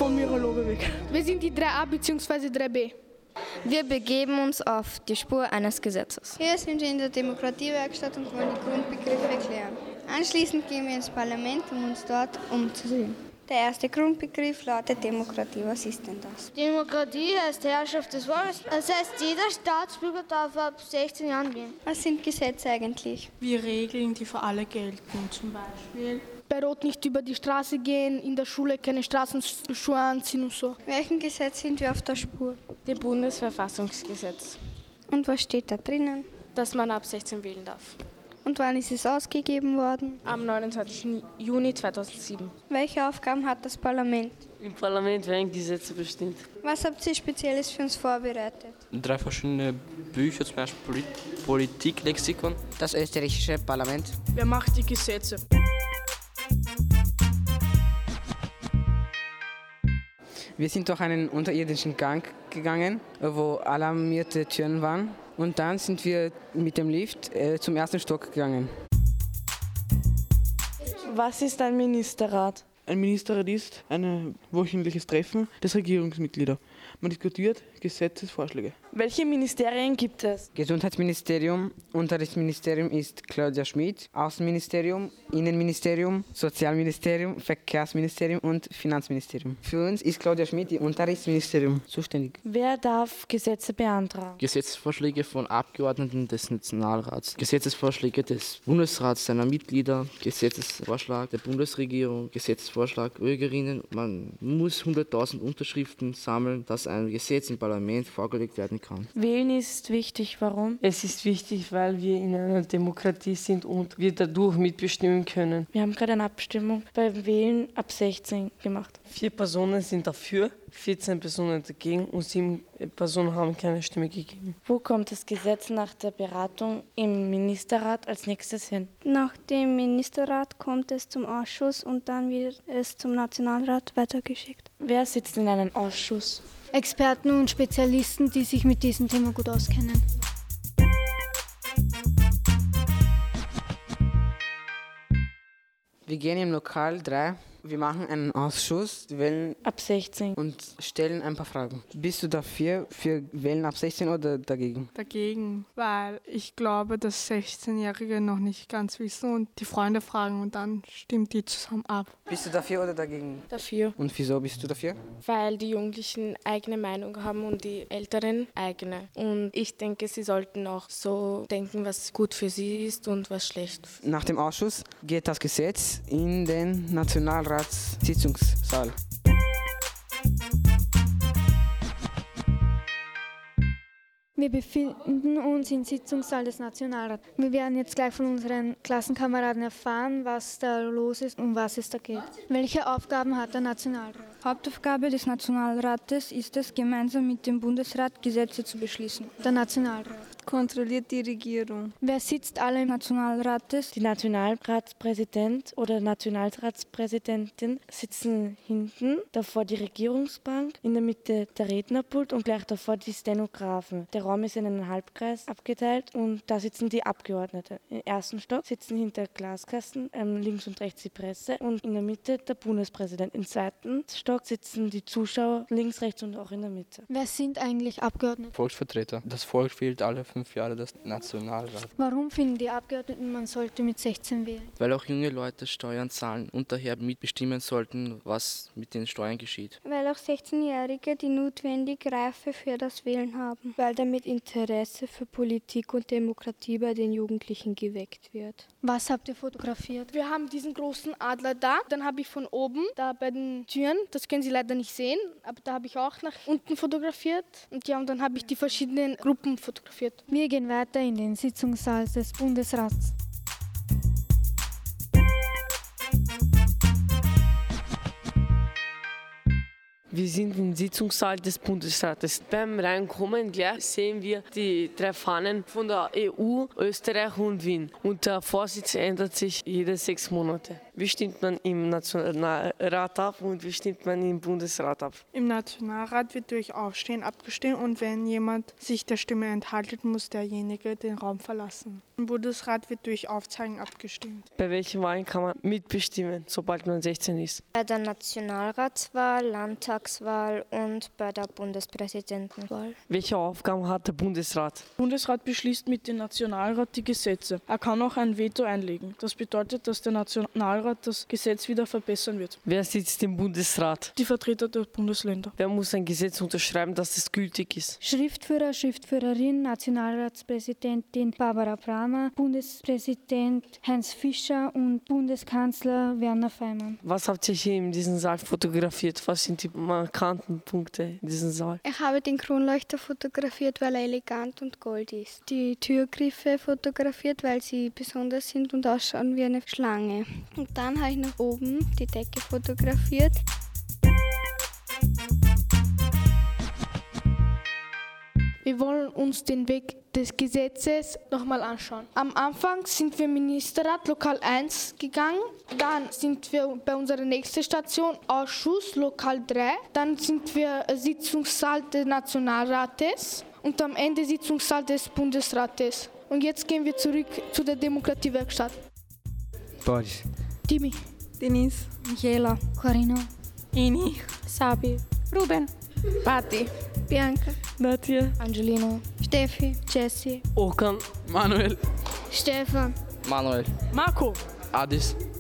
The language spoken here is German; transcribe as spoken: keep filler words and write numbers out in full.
vom Virologe weg. Wir sind die drei a bzw. drei b. Wir begeben uns auf die Spur eines Gesetzes. Hier sind wir in der Demokratiewerkstatt und wollen die Grundbegriffe erklären. Anschließend gehen wir ins Parlament, um uns dort umzusehen. Der erste Grundbegriff lautet Demokratie. Was ist denn das? Demokratie heißt Herrschaft des Volkes. Das heißt, jeder Staatsbürger darf ab sechzehn Jahren wählen. Was sind Gesetze eigentlich? Wie Regeln, die für alle gelten, zum Beispiel bei Rot nicht über die Straße gehen, in der Schule keine Straßenschuhe anziehen und so. Welchem Gesetz sind wir auf der Spur? Dem Bundesverfassungsgesetz. Und was steht da drinnen? Dass man ab sechzehn wählen darf. Und wann ist es ausgegeben worden? Am neunundzwanzigsten Juni zweitausendsieben. Welche Aufgaben hat das Parlament? Im Parlament werden Gesetze bestimmt. Was habt ihr Spezielles für uns vorbereitet? Drei verschiedene Bücher, zum Beispiel Politiklexikon. Das österreichische Parlament. Wer macht die Gesetze? Wir sind durch einen unterirdischen Gang gegangen, wo alarmierte Türen waren. Und dann sind wir mit dem Lift äh, zum ersten Stock gegangen. Was ist ein Ministerrat? Ein Ministerrat ist ein wöchentliches Treffen des Regierungsmitglieder. Man diskutiert Gesetzesvorschläge. Welche Ministerien gibt es? Gesundheitsministerium, Unterrichtsministerium ist Claudia Schmidt, Außenministerium, Innenministerium, Sozialministerium, Verkehrsministerium und Finanzministerium. Für uns ist Claudia Schmidt die Unterrichtsministerium zuständig. Wer darf Gesetze beantragen? Gesetzesvorschläge von Abgeordneten des Nationalrats, Gesetzesvorschläge des Bundesrats, seiner Mitglieder, Gesetzesvorschlag der Bundesregierung, Gesetzesvorschlag Bürgerinnen. Man muss hunderttausend Unterschriften sammeln, dass ein Gesetz im Parlament vorgelegt werden kann. Wählen ist wichtig. Warum? Es ist wichtig, weil wir in einer Demokratie sind und wir dadurch mitbestimmen können. Wir haben gerade eine Abstimmung beim Wählen ab sechzehn gemacht. Vier Personen sind dafür, vierzehn Personen dagegen und sieben Personen haben keine Stimme gegeben. Wo kommt das Gesetz nach der Beratung im Ministerrat als nächstes hin? Nach dem Ministerrat kommt es zum Ausschuss und dann wird es zum Nationalrat weitergeschickt. Wer sitzt in einem Ausschuss? Experten und Spezialisten, die sich mit diesem Thema gut auskennen. Wir gehen im Lokal drei. Wir machen einen Ausschuss, wählen ab sechzehn und stellen ein paar Fragen. Bist du dafür, für Wählen ab sechzehn oder dagegen? Dagegen, weil ich glaube, dass sechzehnjährige noch nicht ganz wissen und die Freunde fragen und dann stimmt die zusammen ab. Bist du dafür oder dagegen? Dafür. Und wieso bist du dafür? Weil die Jugendlichen eigene Meinung haben und die Älteren eigene. Und ich denke, sie sollten auch so denken, was gut für sie ist und was schlecht. Nach dem Ausschuss geht das Gesetz in den Nationalrat. Sitzungssaal. Wir befinden uns im Sitzungssaal des Nationalrats. Wir werden jetzt gleich von unseren Klassenkameraden erfahren, was da los ist und was es da geht. Welche Aufgaben hat der Nationalrat? Hauptaufgabe des Nationalrates ist es, gemeinsam mit dem Bundesrat Gesetze zu beschließen. Der Nationalrat kontrolliert die Regierung. Wer sitzt alle im Nationalrat? Die Nationalratspräsident oder Nationalratspräsidentin sitzen hinten, davor die Regierungsbank, in der Mitte der Rednerpult und gleich davor die Stenografen. Der Raum ist in einen Halbkreis abgeteilt und da sitzen die Abgeordneten. Im ersten Stock sitzen hinter Glaskasten, ähm, links und rechts die Presse und in der Mitte der Bundespräsident. Im zweiten Stock sitzen die Zuschauer, links, rechts und auch in der Mitte. Wer sind eigentlich Abgeordnete? Volksvertreter. Das Volk wählt alle fünf Jahre das Nationalrat. Warum finden die Abgeordneten, man sollte mit sechzehn wählen? Weil auch junge Leute Steuern zahlen und daher mitbestimmen sollten, was mit den Steuern geschieht. Weil auch sechzehnjährige die notwendige Reife für das Wählen haben. Weil damit Interesse für Politik und Demokratie bei den Jugendlichen geweckt wird. Was habt ihr fotografiert? Wir haben diesen großen Adler da. Dann habe ich von oben, da bei den Türen, das können Sie leider nicht sehen, aber da habe ich auch nach unten fotografiert. Und ja, und dann habe ich die verschiedenen Gruppen fotografiert. Wir gehen weiter in den Sitzungssaal des Bundesrats. Wir sind im Sitzungssaal des Bundesrates. Beim Reinkommen gleich sehen wir die drei Fahnen von der E U, Österreich und Wien. Und der Vorsitz ändert sich jede sechs Monate. Wie stimmt man im Nationalrat ab und wie stimmt man im Bundesrat ab? Im Nationalrat wird durch Aufstehen abgestimmt und wenn jemand sich der Stimme enthalten, muss derjenige den Raum verlassen. Im Bundesrat wird durch Aufzeigen abgestimmt. Bei welchen Wahlen kann man mitbestimmen, sobald man sechzehn ist? Bei der Nationalratswahl, Landtagswahl und bei der Bundespräsidentenwahl. Welche Aufgaben hat der Bundesrat? Der Bundesrat beschließt mit dem Nationalrat die Gesetze. Er kann auch ein Veto einlegen. Das bedeutet, dass der Nationalrat das Gesetz wieder verbessern wird. Wer sitzt im Bundesrat? Die Vertreter der Bundesländer. Wer muss ein Gesetz unterschreiben, dass es gültig ist? Schriftführer, Schriftführerin, Nationalratspräsidentin Barbara Brammer, Bundespräsident Heinz Fischer und Bundeskanzler Werner Faymann. Was habt ihr hier in diesem Saal fotografiert? Was sind die markanten Punkte in diesem Saal? Ich habe den Kronleuchter fotografiert, weil er elegant und gold ist. Die Türgriffe fotografiert, weil sie besonders sind und ausschauen wie eine Schlange. Und dann habe ich nach oben die Decke fotografiert. Wir wollen uns den Weg des Gesetzes nochmal anschauen. Am Anfang sind wir Ministerrat Lokal eins gegangen, dann sind wir bei unserer nächsten Station Ausschuss Lokal drei, dann sind wir Sitzungssaal des Nationalrates und am Ende Sitzungssaal des Bundesrates. Und jetzt gehen wir zurück zu der Demokratiewerkstatt. Boris. Timi. Denise. Michaela. Corina. Ini. Sabi. Ruben. Patti. Bianca. Nadja. Angelino. Steffi. Jessie. Okan. Manuel. Stefan. Manuel. Marco. Adis.